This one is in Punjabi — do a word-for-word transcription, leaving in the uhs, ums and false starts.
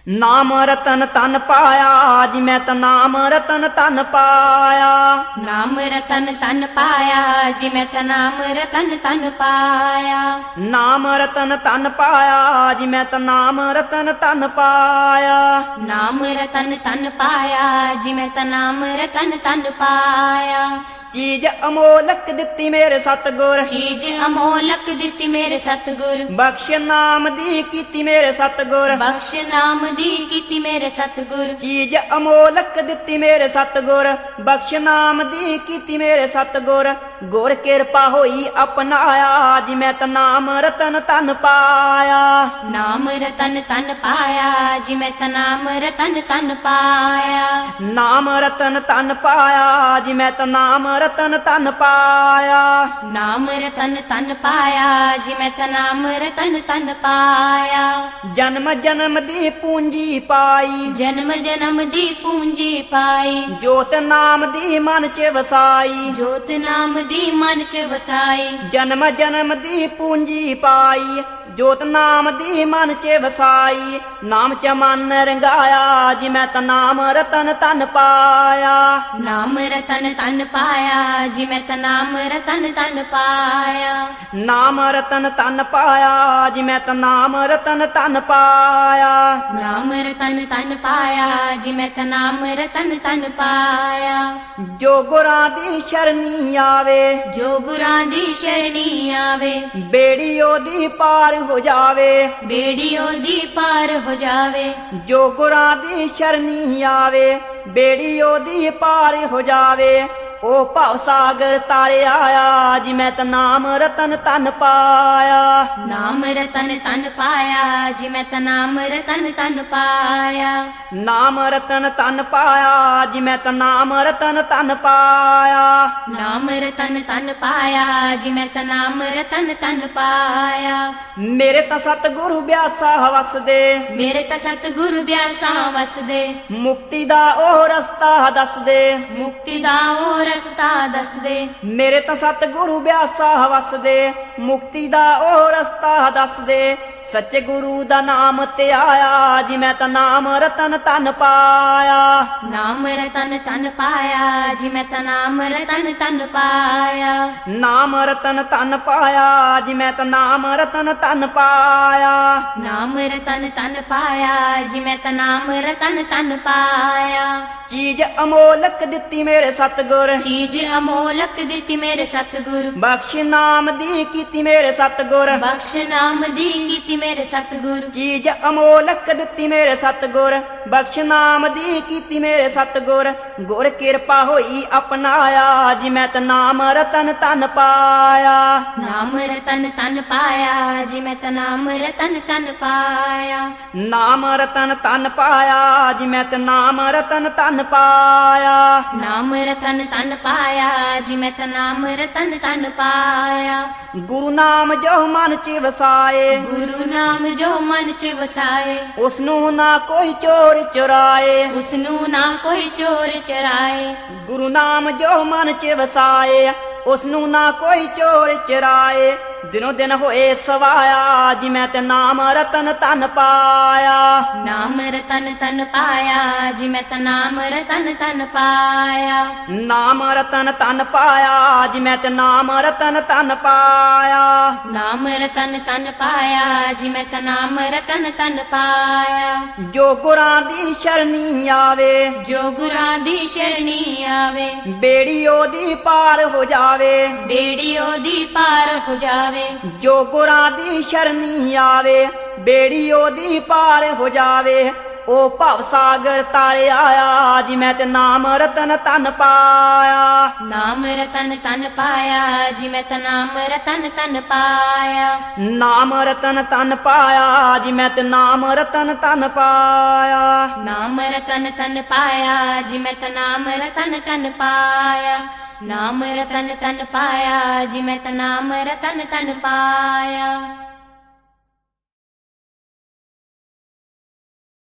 ਨਾਮ ਰਤਨ ਤਨ ਪਾਇਆ ਜੀ ਮੈਂ ਤਾਂ ਨਾਮ ਰਤਨ ਤਨ ਪਾਇਆ। ਨਾਮ ਰਤਨ ਤਨ ਪਾਇਆ ਜੀ ਮੈਂ ਤਾਂ ਨਾਮ ਰਤਨ ਤਨ ਪਾਇਆ। ਨਾਮ ਰਤਨ ਤਨ ਪਾਇਆ ਜੀ ਮੈਂ ਤਾਂ ਨਾਮ ਰਤਨ ਤਨ ਪਾਇਆ। ਨਾਮ ਰਤਨ ਤਨ ਪਾਇਆ ਜੀ ਮੈਂ ਤਾਂ ਨਾਮ ਰਤਨ ਤਨ ਪਾਇਆ। ਚੀਜ਼ ਅਮੋਲਕ ਦਿੱਤੀ ਮੇਰੇ ਸਤਿਗੁਰ, ਚੀਜ਼ ਅਮੋਲਕ ਦਿੱਤੀ ਮੇਰੇ ਸਤਿਗੁਰ। ਬਖਸ਼ ਨਾਮ ਦੀ ਕੀਤੀ ਮੇਰੇ ਸਤਿਗੁਰ, ਬਖਸ਼ ਨਾਮ ਦੀ ਕੀਤੀ ਮੇਰੇ ਸਤਿਗੁਰ। ਚੀਜ਼ ਅਮੋਲਕ ਦਿੱਤੀ ਮੇਰੇ ਸਤਿਗੁਰ, ਬਖਸ਼ ਨਾਮ ਦੀ ਕੀਤੀ ਮੇਰੇ ਸਤਿਗੁਰ। ਗੁਰ ਕਿਰਪਾ ਹੋਈ ਅਪਨਾਇਆ ਜੀ ਮੈਂ ਤਾਂ ਨਾਮ ਰਤਨ ਤਨ ਪਾਇਆ। ਨਾਮ ਰਤਨ ਤਨ ਪਾਇਆ ਜੀ ਮੈਂ ਤਾਂ ਨਾਮ ਰਤਨ ਤਨ ਪਾਇਆ। ਨਾਮ ਰਤਨ ਤਨ ਪਾਇਆ ਜੀ ਮੈਂ ਤਾਂ ਨਾਮ ਰਤਨ ਤਨ ਪਾਇਆ। ਨਾਮ ਰਤਨ ਤਨ ਪਾਇਆ ਜੀ ਮੈਂ ਤਾਂ ਨਾਮ ਰਤਨ ਤਨ ਪਾਇਆ। ਜਨਮ ਜਨਮ ਦੀ ਪੂੰਜੀ ਪਾਈ, ਜਨਮ ਜਨਮ ਦੀ ਪੂੰਜੀ ਪਾਈ। ਜੋਤ ਨਾਮ ਦੀ ਮਨ ਚ ਵਸਾਈ, ਜੋਤ ਨਾਮ ਦੀ ਮਨ ਚ ਵਸਾਈ। ਜਨਮ ਜਨਮ ਦੀ ਪੂੰਜੀ ਪਾਈ, ਜੋਤ ਨਾਮ ਦੀ ਮਨ ਚ ਵਸਾਈ। ਨਾਮ ਚ ਮਨ ਰੰਗਾਇਆ ਜੀ ਮੈਂ ਤਾਂ ਨਾਮ ਰਤਨ ਤਨ ਪਾਇਆ। ਨਾਮ ਰਤਨ ਤਨ ਪਾਇਆ ਜੀ ਮੈਂ ਤਾਂ ਨਾਮ ਰਤਨ ਤਨ ਪਾਇਆ। ਨਾਮ ਰਤਨ ਤਨ ਪਾਇਆ ਜੀ ਮੈਂ ਤਾਂ ਨਾਮ ਰਤਨ ਤਨ ਪਾਇਆ। ਨਾਮ ਰਤਨ ਤਨ ਪਾਇਆ ਜੀ ਮੈਂ ਤਾਂ ਨਾਮ ਰਤਨ ਤਨ ਪਾਇਆ। ਜੋ ਗੁਰਾਂ ਦੀ ਸ਼ਰਨੀ ਆਵੇ, ਜੋ ਗੁਰਾਂ ਦੀ ਸ਼ਰਨੀ ਆਵੇ। ਬੇੜੀ ਉਹਦੀ ਪਾਰ ਹੋ ਜਾਵੇ, ਬੇੜੀ ਉਹਦੀ ਪਾਰ ਹੋ ਜਾਵੇ। ਜੋ ਗੁਰਾਂ ਦੀ ਸ਼ਰਨੀ ਆਵੇ, ਬੇੜੀ ਉਹਦੀ ਪਾਰ ਹੋ ਜਾਵੇ। ਉਹ ਭਵ ਸਾਗਰ ਤਾਰੇ ਆਇਆ ਜੀ ਮੈਂ ਤਾਂ ਨਾਮ ਰਤਨ ਤਨ ਪਾਇਆ। ਨਾਮ ਰਤਨ ਤਨ ਪਾਇਆ ਜੀ ਮੈਂ ਤਾਂ ਨਾਮ ਰਤਨ ਤਨ ਪਾਇਆ। ਨਾਮ ਰਤਨ ਤਨ ਪਾਇਆ ਜੀ ਮੈਂ ਤਾਂ ਨਾਮ ਰਤਨ ਤਨ ਪਾਇਆ। ਨਾਮ ਰਤਨ ਤਨ ਪਾਇਆ ਜੀ ਮੈਂ ਤਾਂ ਨਾਮ ਰਤਨ ਤਨ ਪਾਇਆ। ਮੇਰੇ ਤਾਂ ਸਤਿਗੁਰੂ ਬਿਆਸਾ ਵਸਦੇ, ਮੇਰੇ ਤਾਂ ਸਤਿਗੁਰੂ ਬਿਆਸਾ ਵਸਦੇ। ਮੁਕਤੀ ਦਾ ਉਹ ਰਸਤਾ ਦੱਸਦੇ, ਮੁਕਤੀ ਦਾ ਉਹ ਰਸਤਾ ਦੱਸਦੇ। ਮੇਰੇ ਤਾਂ ਸਤਿਗੁਰੂ ਬਿਆਸਾ ਵਸਦੇ, ਮੁਕਤੀ ਦਾ ਉਹ ਰਸਤਾ ਦੱਸਦੇ। ਸੱਚੇ ਗੁਰੂ ਦਾ ਨਾਮ ਤੇ ਆਇਆ ਜੀ ਮੈਂ ਤਾਂ ਨਾਮ ਰਤਨ ਤਨ ਪਾਇਆ। ਨਾਮ ਰਤਨ ਤਨ ਪਾਇਆ ਜੀ ਮੈਂ ਤਾਂ ਨਾਮ ਰਤਨ ਤਨ ਪਾਇਆ। ਨਾਮ ਰਤਨ ਤਨ ਪਾਇਆ ਜੀ ਮੈਂ ਤਾਂ ਨਾਮ ਰਤਨ ਤਨ ਪਾਇਆ। ਨਾਮ ਰਤਨ ਤਨ ਪਾਇਆ ਜੀ ਮੈਂ ਤਾਂ ਨਾਮ ਰਤਨ ਤਨ ਪਾਇਆ। ਚੀਜ਼ ਅਮੋਲਕ ਦਿੱਤੀ ਮੇਰੇ ਸਤਿਗੁਰ, ਚੀਜ਼ ਅਮੋਲਕ ਦਿੱਤੀ ਮੇਰੇ ਸਤਿਗੁਰ। ਬਖਸ਼ ਨਾਮ ਦੀ ਕੀਤੀ ਮੇਰੇ ਸਤਿਗੁਰ, ਬਖਸ਼ ਨਾਮ ਦੀ ਕੀਤੀ ਮੇਰੇ ਸਤਿਗੁਰ। ਚੀਜ਼ ਅਮੋਲਕ ਦਿੱਤੀ ਮੇਰੇ ਸਤਿਗੁਰ, ਬਖਸ਼ ਨਾਮ ਦੀ ਕੀਤੀ ਮੇਰੇ ਸਤਿਗੁਰ। ਗੁਰ ਕਿਰਪਾ ਹੋਈ ਅਪਨਾਇਆ ਜੀ ਮੈਂ ਤਾਂ ਨਾਮ ਰਤਨ ਤਨ ਪਾਇਆ। ਨਾਮ ਰਤਨ ਤਨ ਪਾਇਆ ਜੀ ਮੈਂ ਤਾਂ ਨਾਮ ਰਤਨ ਤਨ ਪਾਇਆ। ਨਾਮ ਰਤਨ ਤਨ ਪਾਇਆ ਜੀ ਮੈਂ ਤਾਂ ਨਾਮ ਰਤਨ ਤਨ ਪਾਇਆ। ਨਾਮ ਰਤਨ ਤਨ ਪਾਇਆ ਜੀ ਮੈਂ ਤਾਂ ਨਾਮ ਰਤਨ ਤਨ ਪਾਇਆ। ਗੁਰੂ ਨਾਮ ਜੋ ਮਨ ਚ ਵਸਾਏ, ਗੁਰੂ ਨਾਮ ਜੋ ਮਨ ਚ ਵਸਾਏ। ਉਸਨੂੰ ਨਾ ਕੋਈ ਚੋਰ ਚੁਰਾਏ, ਉਸਨੂੰ ਨਾ ਕੋਈ ਚੋਰ ਚੁਰਾਏ। ਗੁਰੂ ਨਾਮ ਜੋ ਮਨ ਚ ਵਸਾਏ, ਉਸਨੂੰ ਨਾ ਕੋਈ ਚੋਰ ਚੁਰਾਏ। ਦਿਨੋ ਦਿਨ ਹੋਏ ਸਵਾਇਆ ਜੀ ਮੈਂ ਤੇ ਨਾਮ ਰਤਨ ਤਨ ਪਾਇਆ। ਨਾਮ ਰਤਨ ਤਨ ਪਾਇਆ ਜੀ ਮੈਂ ਤਾਂ ਨਾਮ ਰਤਨ ਤਨ ਪਾਇਆ। ਨਾਮ ਰਤਨ ਤਨ ਪਾਇਆ ਜੀ ਮੈਂ ਤੇ ਨਾਮ ਰਤਨ ਤਨ ਪਾਇਆ। ਨਾਮ ਰਤਨ ਤਨ ਪਾਇਆ ਜੀ ਮੈਂ ਤਾਂ ਨਾਮ ਰਤਨ ਤਨ ਪਾਇਆ। ਜੋ ਗੁਰਾਂ ਦੀ ਸ਼ਰਨੀ ਆਵੇ, ਜੋ ਗੁਰਾਂ ਦੀ ਸ਼ਰਨੀ ਆਵੇ। ਬੇੜੀ ਉਹਦੀ ਪਾਰ ਹੋ ਜਾਵੇ, ਬੇੜੀ ਉਹਦੀ ਪਾਰ ਹੋ ਜਾਵੇ। ਜੋ ਗੁਰਾਂ ਦੀ ਸ਼ਰਨੀ ਆਵੇ, ਬੇੜੀ ਉਹਦੀ ਪਾਰ ਹੋ ਜਾਵੇ। ਉਹ ਭਵ ਸਾਗਰ ਤਾਰੇ ਆਇਆ ਜੀ ਮੈਂ ਤੇ ਨਾਮ ਰਤਨ ਤਨ ਪਾਇਆ। ਨਾਮ ਰਤਨ ਤਨ ਪਾਇਆ ਜੀ ਮੈਂ ਤਾਂ ਨਾਮ ਰਤਨ ਤਨ ਪਾਇਆ। ਨਾਮ ਰਤਨ ਤਨ ਪਾਇਆ ਜੀ ਮੈਂ ਤੇ ਨਾਮ ਰਤਨ ਤਨ ਪਾਇਆ। ਨਾਮ ਰਤਨ ਤਨ ਪਾਇਆ ਜੀ ਮੈਂ ਤਾਂ ਨਾਮ ਰਤਨ ਤਨ ਪਾਇਆ। ਨਾਮ ਰਤਨ ਤਨ ਪਾਇਆ ਜੀ ਮੈਂ ਤਾਂ ਨਾਮ ਰਤਨ ਤਨ ਪਾਇਆ।